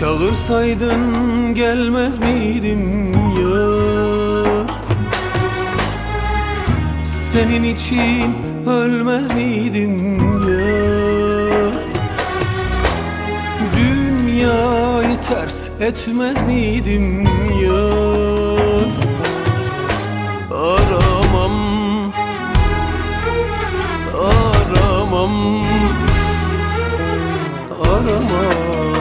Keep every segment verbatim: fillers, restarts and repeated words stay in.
Çağırsaydın gelmez miydim yar? Senin için ölmez miydim yar? Dünyayı ters etmez miydim yar? Aramam, aramam, aramam.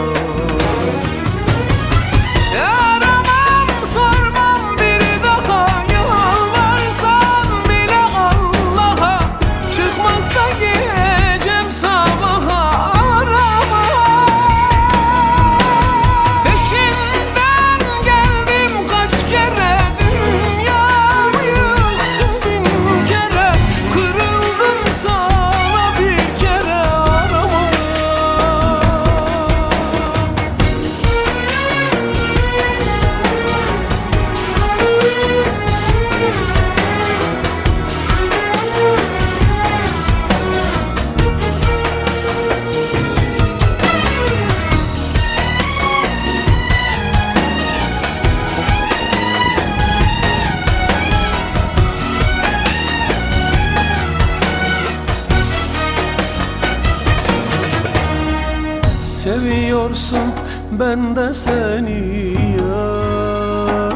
Seviyorsun ben de seni yar.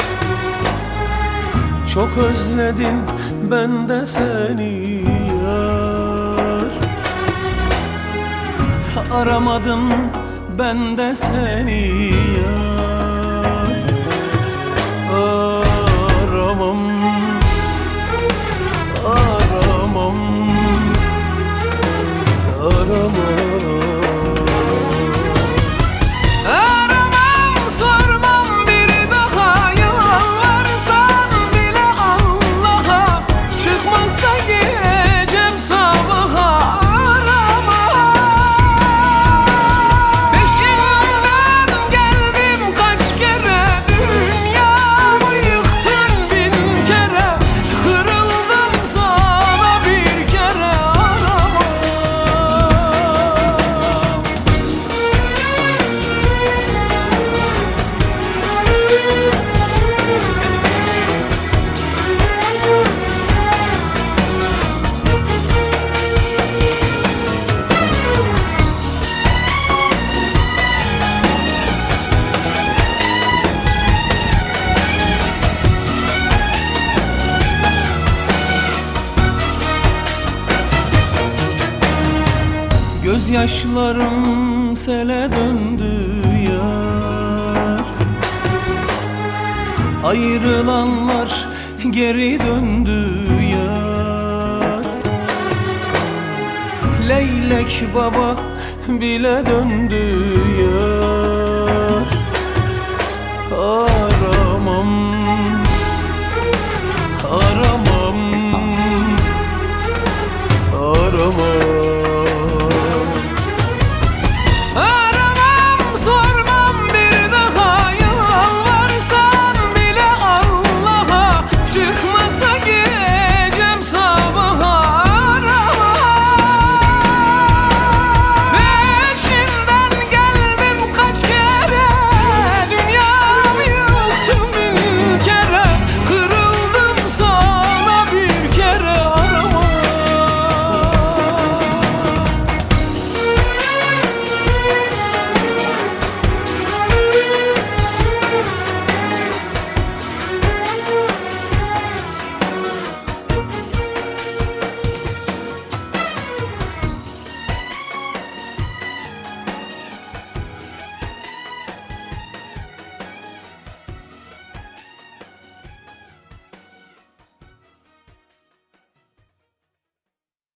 Çok özledim ben de seni yar. Aramadım ben de seni yar. Aramam, aramam, aramam. Gözyaşlarım sele döndü yar. Ayrılanlar geri döndü yar. Leylek baba bile döndü yar. Ah.